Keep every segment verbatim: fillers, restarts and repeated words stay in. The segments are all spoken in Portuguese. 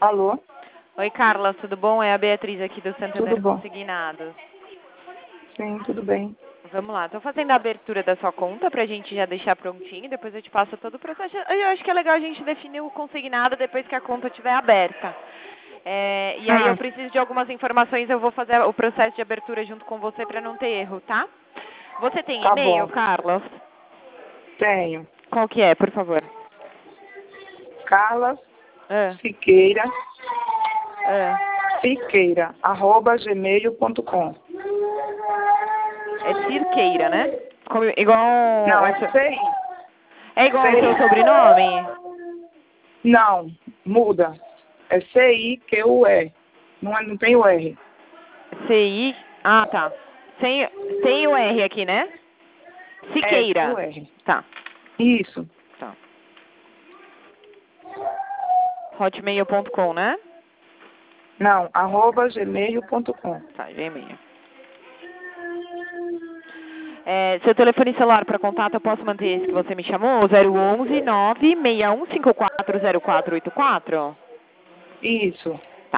Alô? Oi, Carla, tudo bom? É a Beatriz aqui do Santander Tudo bom? Consignados. Sim, tudo bem. Vamos lá, estou fazendo a abertura da sua conta para a gente já deixar prontinho, depois eu te passo todo o processo. Eu acho que é legal a gente definir o consignado depois que a conta estiver aberta. É, e aí eu Hum, preciso de algumas informações, eu vou fazer o processo de abertura junto com você para não ter erro, tá? Você tem tá e-mail, bom. Carlos? Tenho. Qual que é, por favor? Carla Ah, Siqueira, ah. Siqueira, arroba gmail ponto com. É Cirqueira, né? Como- igual Não, o é seu, C I. é igual o seu C I. sobrenome? Não, muda. É C I Q U E. Não, é- não tem o R. C I. Ah, tá. Sem, sem o R aqui, né? É, sem o Siqueira. R. Tá, Isso. tá. hotmail ponto com, né? Não, arroba gmail ponto com. Tá, Gmail. É, seu telefone celular para contato, eu posso manter esse que você me chamou? zero onze, nove seis um cinco quatro zero quatro oito quatro? Isso. Tá.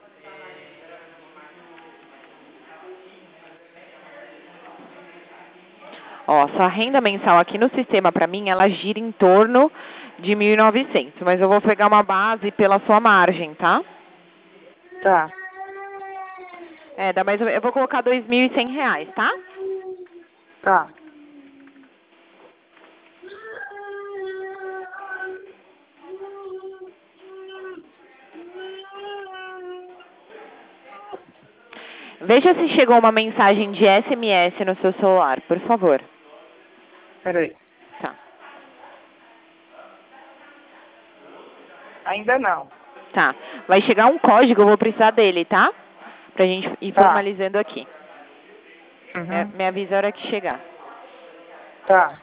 Ó, sua renda mensal aqui no sistema para mim, ela gira em torno de mil e novecentos, mas eu vou pegar uma base pela sua margem, tá? Tá. É, dá mais ou menos, eu vou colocar dois mil e cem reais, tá? Tá. Veja se chegou uma mensagem de S M S no seu celular, por favor. Peraí. Tá. Ainda não. Tá. Vai chegar um código, eu vou precisar dele, tá? Pra gente ir Tá. formalizando aqui. Me, Uhum. me avisa a hora que chegar. Tá.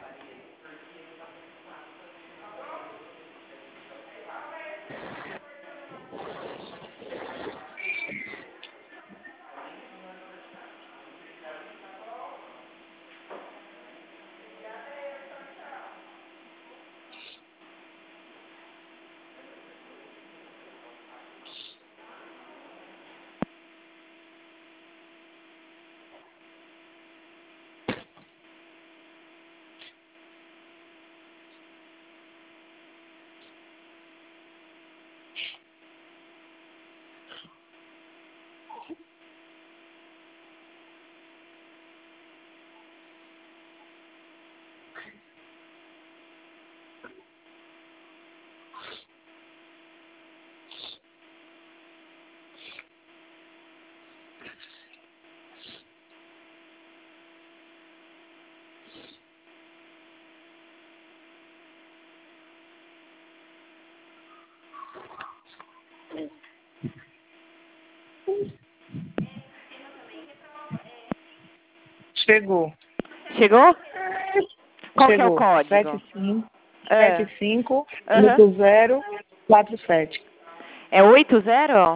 Chegou. Chegou? Qual que é o Chegou. código? Sete cinco Ah, sete cinco aham. oito zero quatro sete. É oito zero?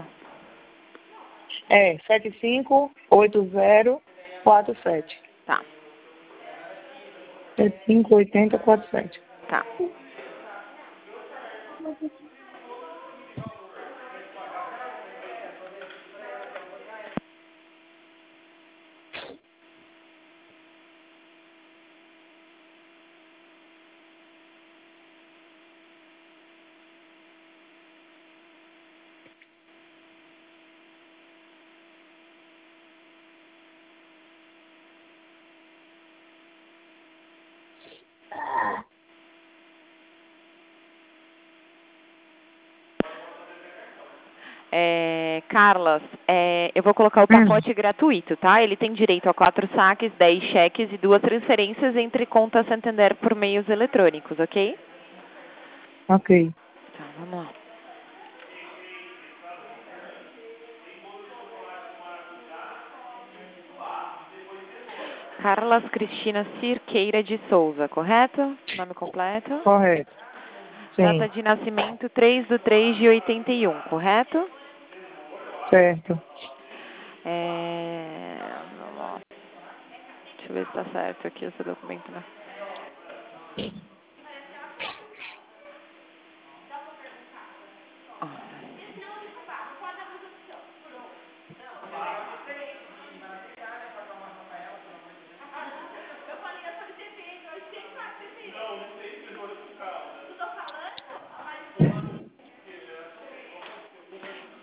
É, sete cinco oito zero quatro sete. Tá, sete cinco oito zero quatro sete. tá. É, Carlas, é, eu vou colocar o Hum, pacote gratuito, tá? Ele tem direito a quatro saques, dez cheques e duas transferências entre contas Santander por meios eletrônicos, ok? ok. Tá, vamos lá. Carlas Cristina Cirqueira de Souza, correto? Nome completo? Correto. Data Sim, de nascimento três de três de oitenta e um, correto? certo. É... vamos lá. Deixa eu ver se tá certo aqui o seu documento, né?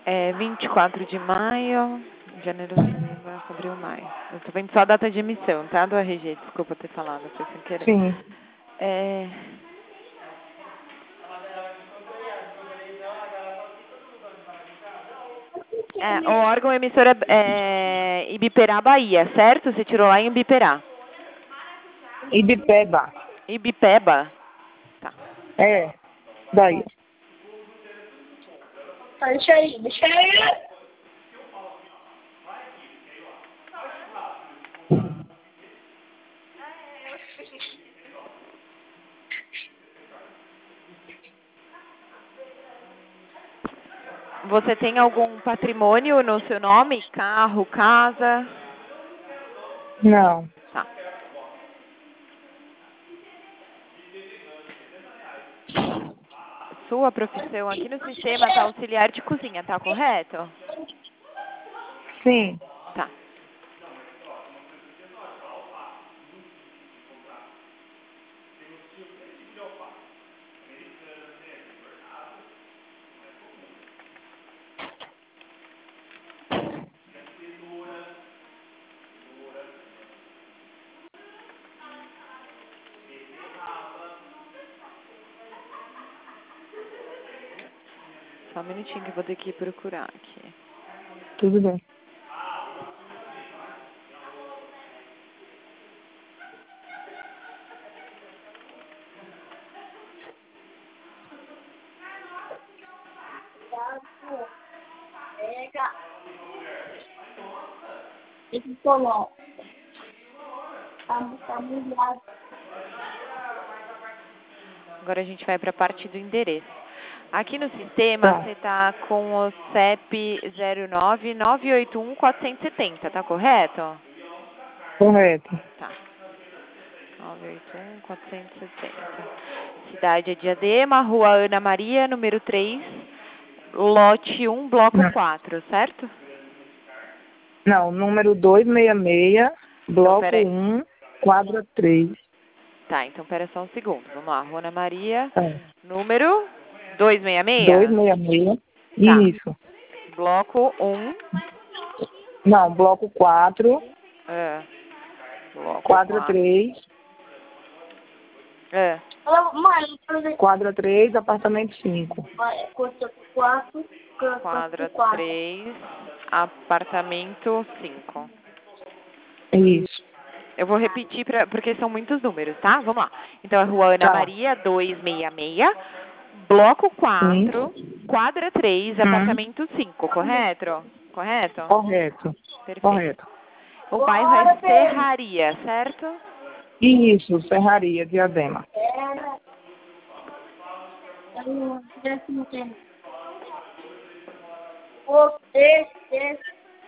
É vinte e quatro de maio, janeiro, fevereiro, março, abril, maio. Eu tô vendo só a data de emissão, tá, do R G? Desculpa ter falado, foi sem querer. Sim. É... É, o órgão emissor é, é Ibiperá, Bahia, certo? Você tirou lá em Ibiperá. Ibipeba. Ibipeba? Tá. É. Daí. Deixa aí, deixa aí. Você tem algum patrimônio no seu nome? Carro, casa? Não. Tá. Sua profissão aqui no sistema tá auxiliar de cozinha, tá correto? Sim. Tá. Só um minutinho que eu vou ter que procurar aqui. Tudo bem. Pega. Esse coló. Tá, tá molhado. Agora a gente vai para a parte do endereço. Aqui no sistema Tá. você está com o C E P zero nove nove oito um quatro sete zero, tá correto? Correto. Tá. nove oito um quatro sete zero. Cidade é Diadema, Rua Ana Maria, número três, lote um, bloco Não. quatro, certo? Não, número duzentos e sessenta e seis, bloco peraí. um, quadra três. Tá, então pera só um segundo. Vamos lá, Rua Ana Maria, Tá. número duzentos e sessenta e seis? duzentos e sessenta e seis. Tá. Isso. Bloco um. Não, bloco quatro, É. Bloco quadra quatro. três. É. Alô, mãe, fazer Quadra três, apartamento cinco. costa quatro, Quadra quatro. três, apartamento cinco. Isso. Eu vou repetir pra, porque são muitos números, tá? Vamos lá. Então é Rua Ana Tá. Maria, duzentos e sessenta e seis, bloco quatro, quadra três, Hum. apartamento cinco, correto? Correto? Correto. Perfeito. Correto. O bairro é Serraria, certo? Isso, Serraria, Diadema. Era. Aí, décimo tempo. O, esse, esse.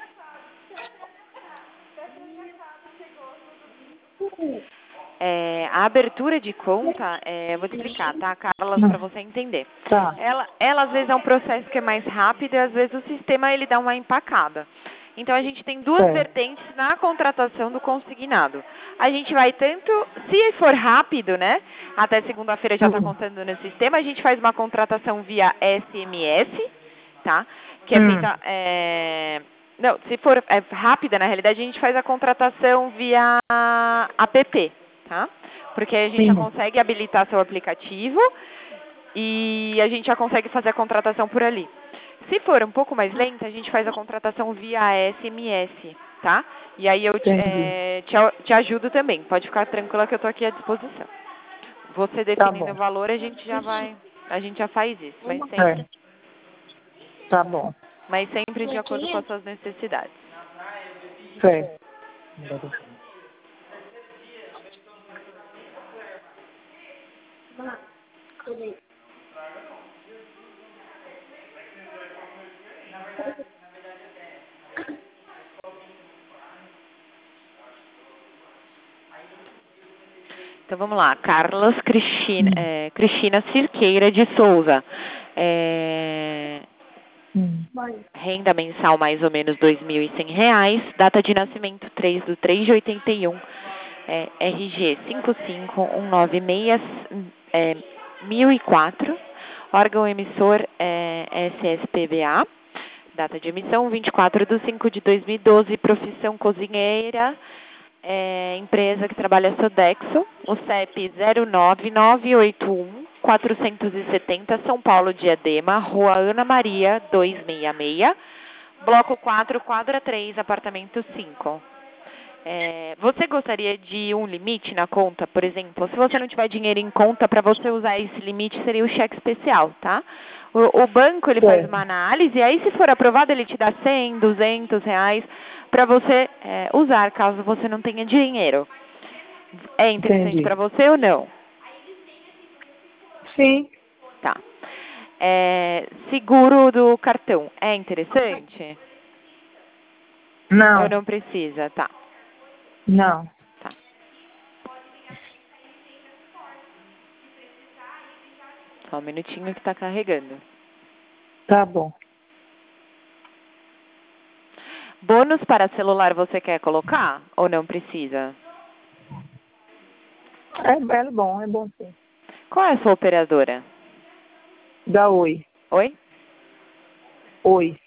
É, a abertura de conta, é, vou te explicar, tá, Carla, para você entender. Tá. Ela, ela, às vezes, é um processo que é mais rápido e, às vezes, o sistema ele dá uma empacada. Então, a gente tem duas É. vertentes na contratação do consignado. A gente vai tanto, se for rápido, né, até segunda-feira já está Hum. constando no sistema, a gente faz uma contratação via S M S, tá, que é Hum. feita... É, não, se for é, rápida, na realidade, a gente faz a contratação via app. Tá? Porque a gente Sim. já consegue habilitar seu aplicativo e a gente já consegue fazer a contratação por ali. Se for um pouco mais lenta, a gente faz a contratação via S M S, tá? E aí eu te, Entendi. é, te, te ajudo também. Pode ficar tranquila que eu estou aqui à disposição. Você definindo bom. o valor, a gente já vai, a gente já faz isso, mas É. sempre, Tá bom. mas sempre de acordo com as suas necessidades. Certo. Cadê? Então vamos lá, Carlos Cristina, é, Cristina Cirqueira de Souza. É, Hum. Mãe. renda mensal mais ou menos dois mil e cem reais, data de nascimento três do três de oitenta e um, é, R G cinco cinco um nove seis é, mil e quatro, órgão emissor é S S P B A, Data de emissão, vinte e quatro de cinco de dois mil e doze, profissão cozinheira, é, empresa que trabalha Sodexo, o C E P zero nove nove oito um quatro sete zero, São Paulo, Diadema, Rua Ana Maria, duzentos e sessenta e seis, bloco quatro, quadra três, apartamento cinco. É, você gostaria de um limite na conta, por exemplo? Se você não tiver dinheiro em conta, para você usar esse limite seria o cheque especial, tá? O, o banco ele faz Certo. uma análise e aí se for aprovado ele te dá cem, duzentos reais para você é, usar caso você não tenha dinheiro. É interessante Entendi. para você ou não? Sim. Tá. É, seguro do cartão é interessante? Ou Não. não precisa? Tá. Não. Tá. Só um minutinho que está carregando. Tá bom. Bônus para celular você quer colocar ou não precisa? É, é bom, é bom sim. Qual é a sua operadora? Dá oi. Oi? Oi.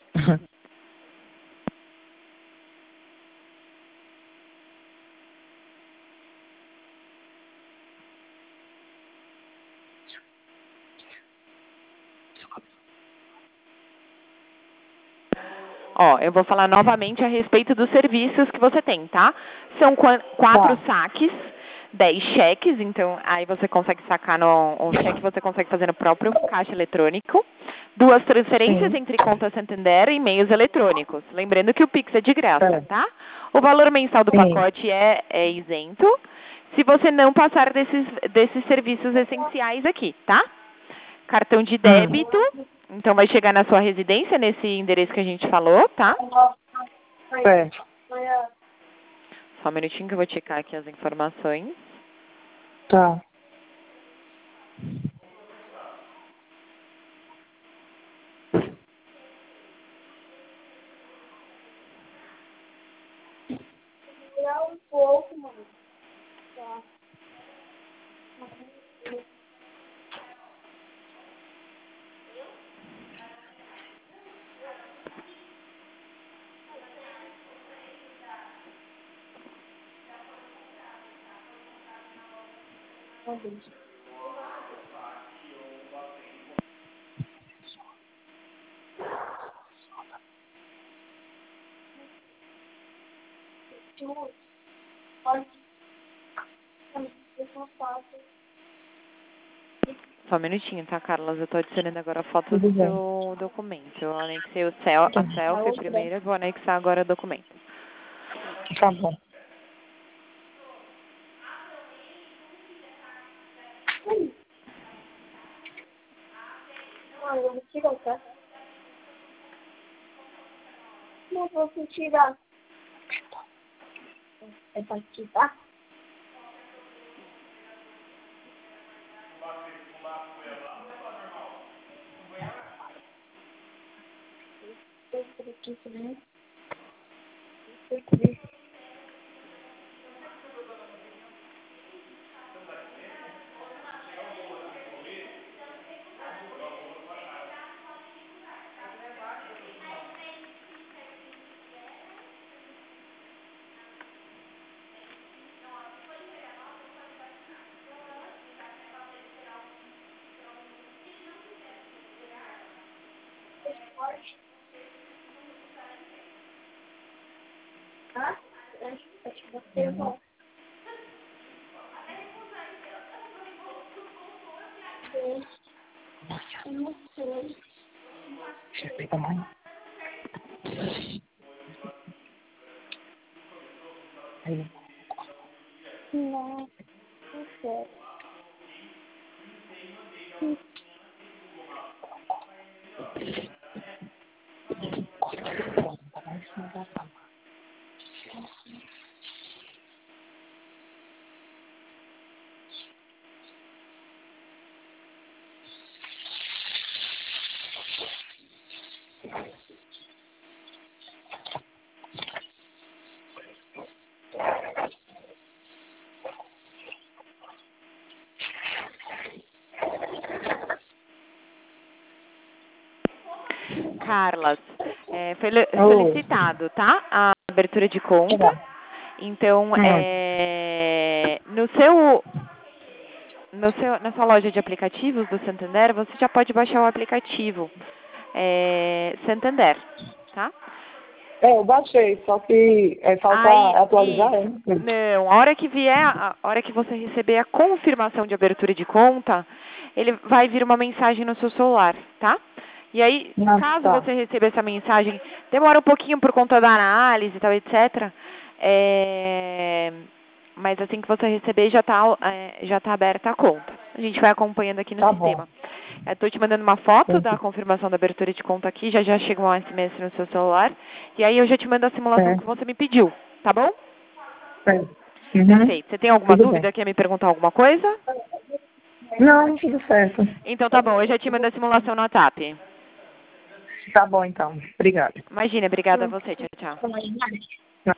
Ó, eu vou falar novamente a respeito dos serviços que você tem, tá? São qua- quatro Tá. saques, dez cheques, então aí você consegue sacar no um cheque você consegue fazer no próprio caixa eletrônico. Duas transferências Sim. entre conta Santander e meios eletrônicos. Lembrando que o Pix é de graça, É. tá? O valor mensal do Sim. pacote é, é isento se você não passar desses, desses serviços essenciais aqui, tá? Cartão de Hum. débito, então vai chegar na sua residência, nesse endereço que a gente falou, tá? Certo. Só um minutinho que eu vou checar aqui as informações. Tá. Tirar um pouco, mano. Tá. Pode. Eu não faço. Só um minutinho, tá, Carlos? Eu tô adicionando agora a foto Tudo do bem. seu documento. Eu anexei o cel a selfie primeiro, eu vou anexar agora o documento. Tá bom. Não, eu vou tirar, tá? Não vou tirar. É pra tirar? Eu vou aqui, né? Eu vou aqui. Tá? Acho que você vai. Eu não sei. Deixa eu ver tamanho. Aí. Não, não sei. Tá lá em cima da cama. Carlas, é, foi le- Oh. solicitado, tá? A abertura de conta. Tá. Então, Hum. é, no seu, no seu, na sua loja de aplicativos do Santander, você já pode baixar o aplicativo é, Santander, tá? É, eu baixei, só que é, falta Aí, atualizar, isso. é? Não, a hora que vier, a a hora que você receber a confirmação de abertura de conta, ele vai vir uma mensagem no seu celular, tá? E aí, Não, caso tá. você receba essa mensagem, demora um pouquinho por conta da análise e tal, etcétera. É, mas assim que você receber, já está é, já tá aberta a conta. A gente vai acompanhando aqui no Tá sistema. bom. Eu estou te mandando uma foto Entendi. da confirmação da abertura de conta aqui, já já chega um S M S no seu celular. E aí eu já te mando a simulação É. que você me pediu, tá bom? É. Uhum. Perfeito. Você tem alguma Tudo dúvida? bem. Quer me perguntar alguma coisa? Não, tudo certo. Então tá bom, eu já te mando a simulação no WhatsApp. Tá bom, então. Obrigada. Imagina, obrigada a você. Tchau, tchau. Como é?